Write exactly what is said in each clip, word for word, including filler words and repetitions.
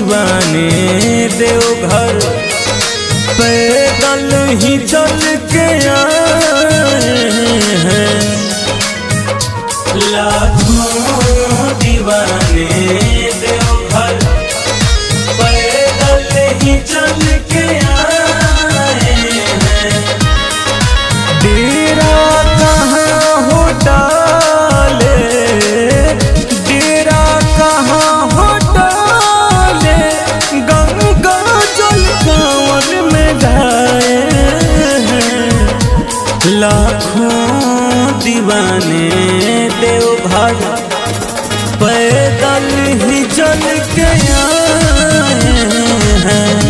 दीवाने देवघर पैदल ही चल के आए हैं। लाखों दीवाने देवघर पैदल ही चल के आए हैं। डेरा कहाँ हो डाले, डेरा कहाँ हो डाले, गंगा जल कांवर में ढाए हैं। लाखों दीवाने देवघर पैदल ही चल के आए हैं।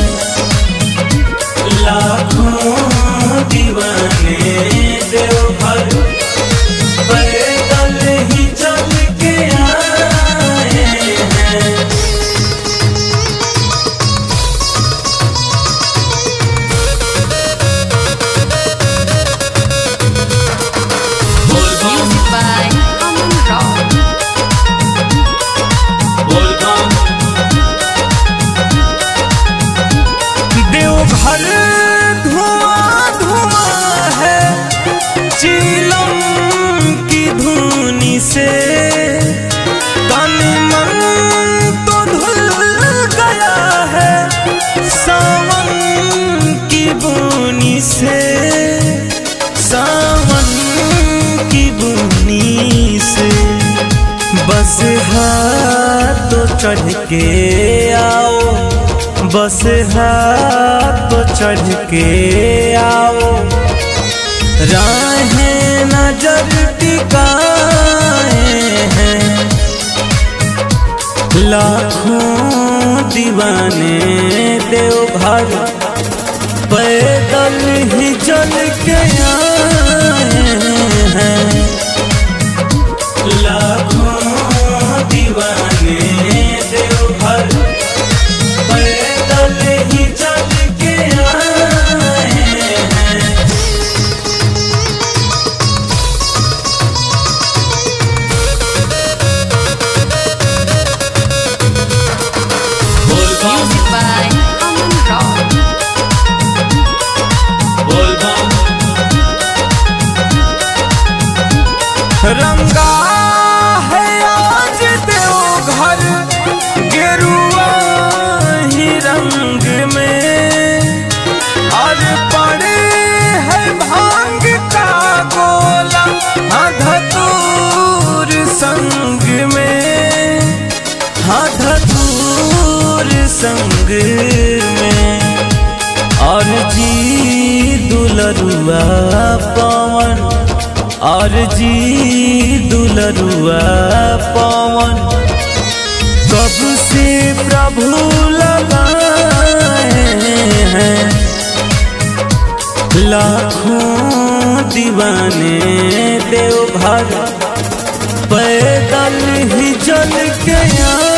लाखों दीवाने देवघर पैदल ही चल के आए हैं। Music by Aman Rock. Deoghar धुआं धुआं है चीलम की धुनी से, तन मन तो धुल गया है सावन की बुनी से। सावन की बुनी से बस हाथ तो चढ़ के आओ, बस हाथ तो चढ़ के आओ, राहें नजर टिकाए हैं। लाखों दीवाने देवघर पैदल ही चल के आए हैं। लाखों दीवाने देवघर पैदल ही चल के आए हैं। Music by Aman Rock. रंगा है आज देवघर गेरुआ ही रंग में, और पड़े है भांग का गोला हाँ धतूर संग में, हाँ धतूर संग में। और जी दुलरुआ पवन, और जी दुलरुआ पवन कब से प्रभु लगाए हैं। लाखों दीवाने देवघर पैदल ही चल के आए